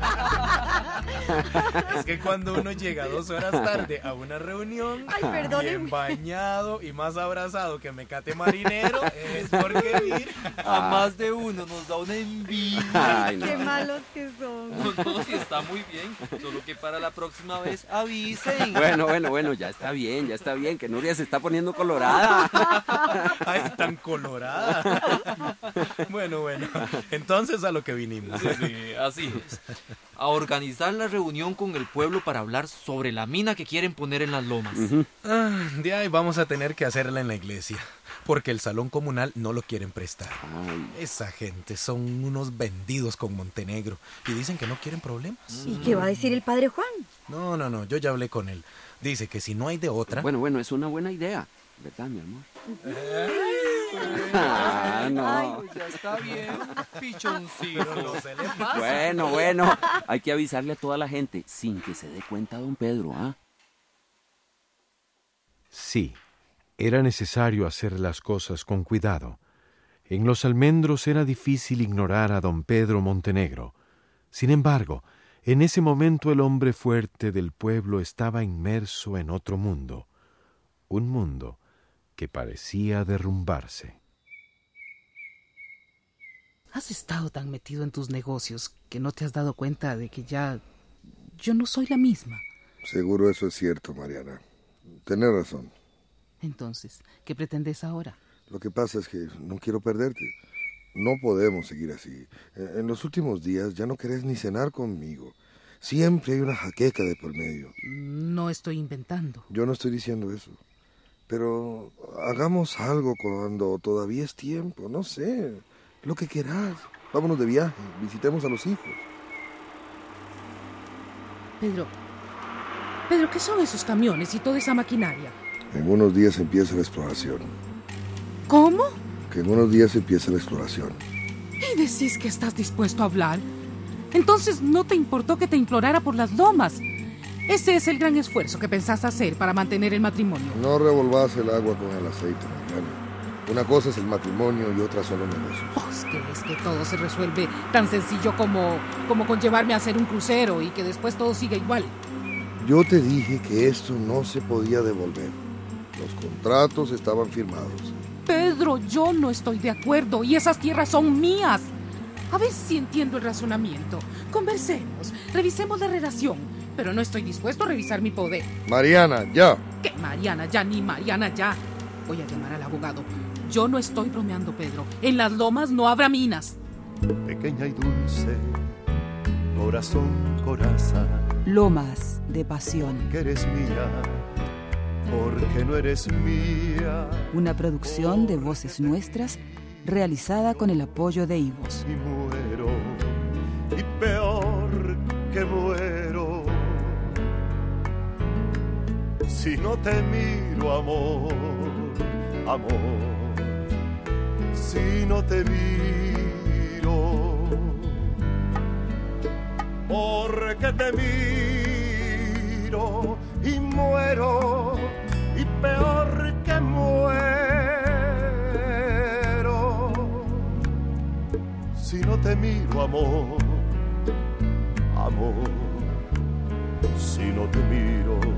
Es que cuando uno llega 2 horas tarde a una reunión, Ay, perdónenme, bien bañado y más abrazado que mecate marinero, es porque ir. A más de uno nos da una envidia. Ay, no. qué malos que son. No, sí está muy bien. Solo que para la próxima vez avisen. Bueno, ya está bien, que Nuria se está poniendo colorada. Ay, tan colorada. Bueno, entonces a lo que vinimos. Sí, así es. A organizar la reunión con el pueblo para hablar sobre la mina que quieren poner en las lomas. De ahí vamos a tener que hacerla en la iglesia, porque el salón comunal no lo quieren prestar. Ay, Esa gente son unos vendidos con Montenegro y dicen que no quieren problemas. ¿Y qué va a decir el padre Juan? No, yo ya hablé con él. Dice que si no hay de otra... bueno, es una buena idea, ¿verdad, mi amor? Ah, no. Ay, Ya está bien, pichoncito. No se le pasa. Bueno, hay que avisarle a toda la gente sin que se dé cuenta don Pedro, ¿ah? Sí, era necesario hacer las cosas con cuidado. En Los Almendros era difícil ignorar a don Pedro Montenegro. Sin embargo, en ese momento el hombre fuerte del pueblo estaba inmerso en otro mundo, un mundo que parecía derrumbarse. Has estado tan metido en tus negocios que no te has dado cuenta de que ya yo no soy la misma. Seguro eso es cierto, Mariana. Tenés razón. Entonces, ¿qué pretendes ahora? Lo que pasa es que no quiero perderte. No podemos seguir así. En los últimos días ya no querés ni cenar conmigo. Siempre hay una jaqueca de por medio. No estoy inventando. Yo no estoy diciendo eso. Pero hagamos algo cuando todavía es tiempo. No sé, lo que querás. Vámonos de viaje, visitemos a los hijos. Pedro, ¿qué son esos camiones y toda esa maquinaria? En unos días empieza la exploración. ¿Cómo? Que en unos días empieza la exploración. ¿Y decís que estás dispuesto a hablar? Entonces no te importó que te implorara por las lomas. Ese es el gran esfuerzo que pensás hacer para mantener el matrimonio. No revolvás el agua con el aceite, Mariana. Una cosa es el matrimonio y otra son los negocios. Es que todo se resuelve tan sencillo como con llevarme a hacer un crucero y que después todo siga igual. Yo te dije que esto no se podía devolver. Los contratos estaban firmados. Pedro, yo no estoy de acuerdo y esas tierras son mías. A ver si entiendo el razonamiento. Conversemos, revisemos la relación, pero no estoy dispuesto a revisar mi poder. Mariana, ya. ¿Qué Mariana ya ni Mariana ya? Voy a llamar al abogado. Yo no estoy bromeando, Pedro. En las lomas no habrá minas. Pequeña y dulce, corazón, coraza, Lomas de pasión. que eres mía, porque no eres mía. Una producción de Voces Nuestras realizada con el apoyo de Ivos. Y muero, y peor que muero, si no te miro, amor, si no te miro, porque te miro y muero, y peor que muero, si no te miro, amor, si no te miro.